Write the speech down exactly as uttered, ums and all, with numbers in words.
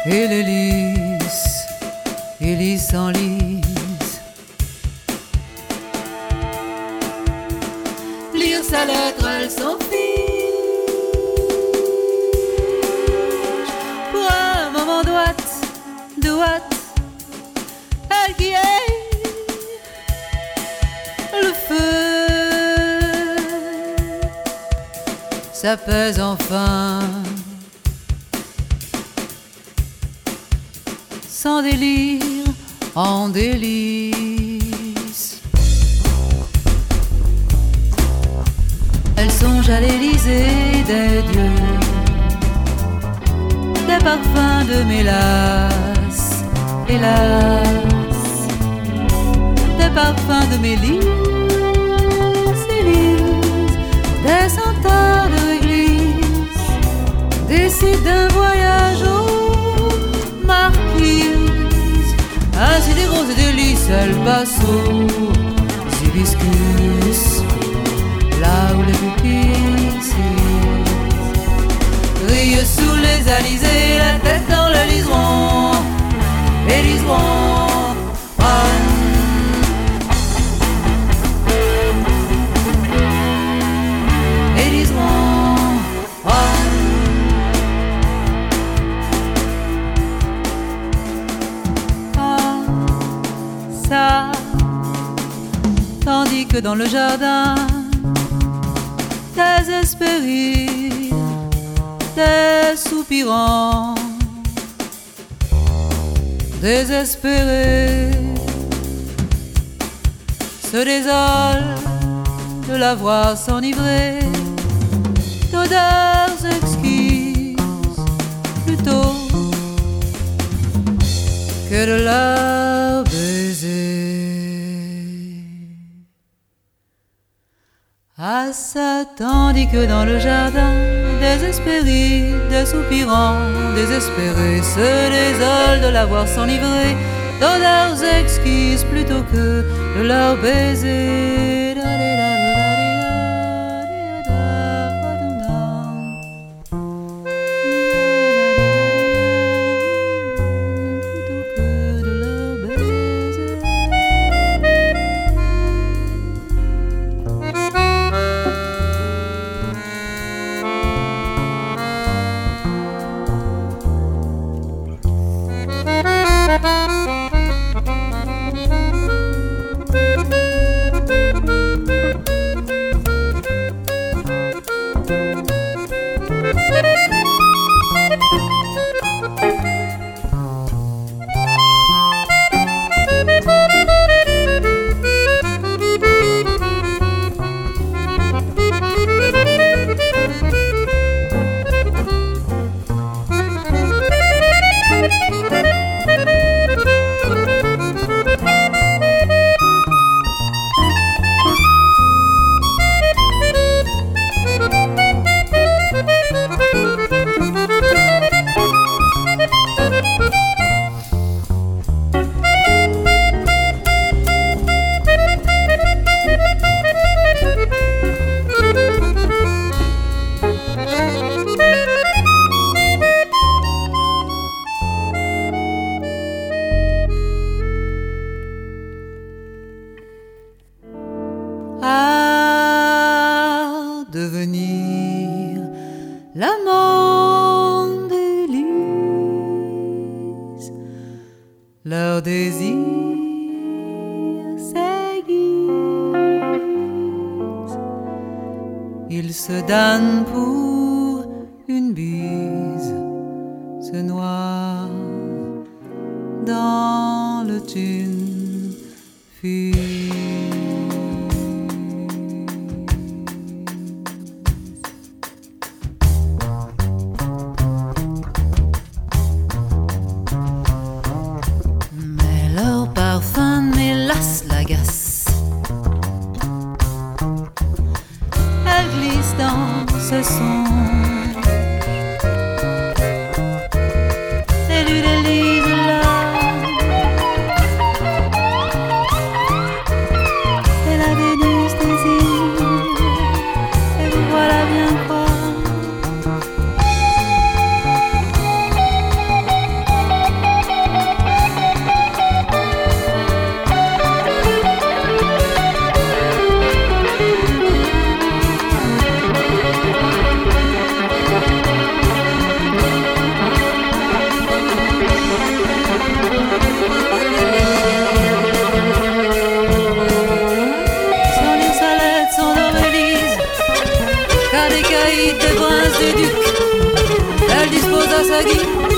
et les lys, et lys s'enlisent. Lire sa lettre, elle s'en fiche. Pour un moment droite, droite, elle qui est le feu s'apaise enfin. Sans délire, en délice. Elle songe à l'Élysée des dieux, des parfums de mélasse, hélas, des parfums de mélisse, Élise, des senteurs de réglisse, décide d'un voyage aux marquises. Ainsi des roses et des lys, elle passe aux hibiscus, là où les pupilles brillent sous les alizés, la tête dans le liseron, et liseron run. Et liseron run. Ah, ça, tandis que dans le jardin désespérés, des soupirants, désespérés, se désolent de la voir s'enivrer d'odeurs exquises plutôt que de leur baiser. Ah ça, tandis que dans le jardin, désespérés, des soupirants, désespérés, se désolent de la voir s'enivrer d'odeurs exquises plutôt que de leur baiser. L'amant d'Élise, leur désir s'aiguise, ils se donnent pour une bise, se noient dans le thune fuse. Elle glisse dans ses songes, et lui délise l'âme, c'est la Vénus des îles, et vous voilà bien croire des ducs. Elle dispose à sa guise